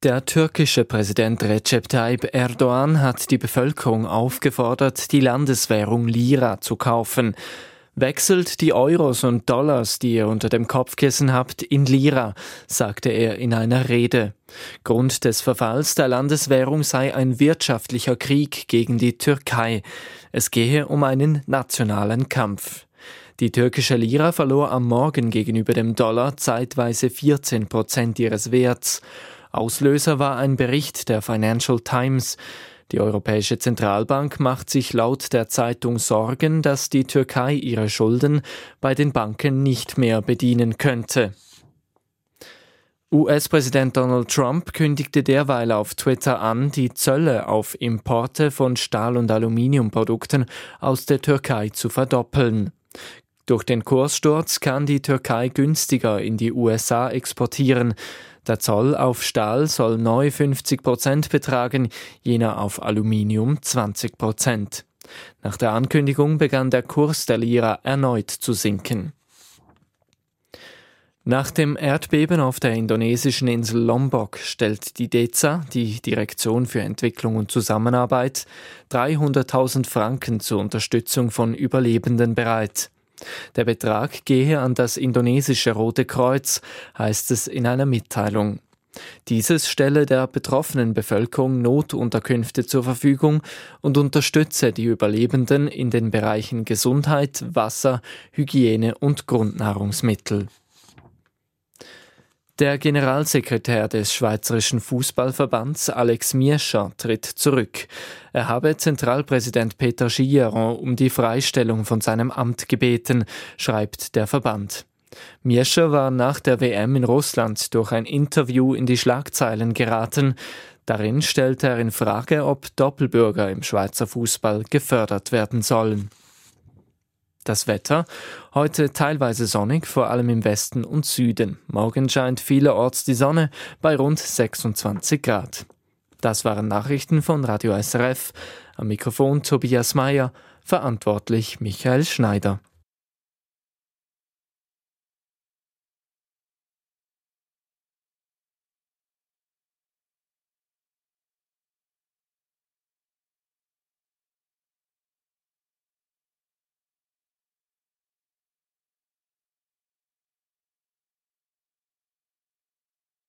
Der türkische Präsident Recep Tayyip Erdoğan hat die Bevölkerung aufgefordert, die Landeswährung Lira zu kaufen. Wechselt die Euros und Dollars, die ihr unter dem Kopfkissen habt, in Lira, sagte er in einer Rede. Grund des Verfalls der Landeswährung sei ein wirtschaftlicher Krieg gegen die Türkei. Es gehe um einen nationalen Kampf. Die türkische Lira verlor am Morgen gegenüber dem Dollar zeitweise 14% ihres Werts. Auslöser war ein Bericht der Financial Times. Die Europäische Zentralbank macht sich laut der Zeitung Sorgen, dass die Türkei ihre Schulden bei den Banken nicht mehr bedienen könnte. US-Präsident Donald Trump kündigte derweil auf Twitter an, die Zölle auf Importe von Stahl- und Aluminiumprodukten aus der Türkei zu verdoppeln. Durch den Kurssturz kann die Türkei günstiger in die USA exportieren. Der Zoll auf Stahl soll neu 50% betragen, jener auf Aluminium 20%. Nach der Ankündigung begann der Kurs der Lira erneut zu sinken. Nach dem Erdbeben auf der indonesischen Insel Lombok stellt die DEZA, die Direktion für Entwicklung und Zusammenarbeit, 300.000 Franken zur Unterstützung von Überlebenden bereit. Der Betrag gehe an das indonesische Rote Kreuz, heißt es in einer Mitteilung. Dieses stelle der betroffenen Bevölkerung Notunterkünfte zur Verfügung und unterstütze die Überlebenden in den Bereichen Gesundheit, Wasser, Hygiene und Grundnahrungsmittel. Der Generalsekretär des Schweizerischen Fußballverbands Alex Miescher tritt zurück. Er habe Zentralpräsident Peter Schieron um die Freistellung von seinem Amt gebeten, schreibt der Verband. Miescher war nach der WM in Russland durch ein Interview in die Schlagzeilen geraten. Darin stellte er in Frage, ob Doppelbürger im Schweizer Fußball gefördert werden sollen. Das Wetter: heute teilweise sonnig, vor allem im Westen und Süden. Morgen scheint vielerorts die Sonne bei rund 26 Grad. Das waren Nachrichten von Radio SRF. Am Mikrofon Tobias Meyer, verantwortlich Michael Schneider.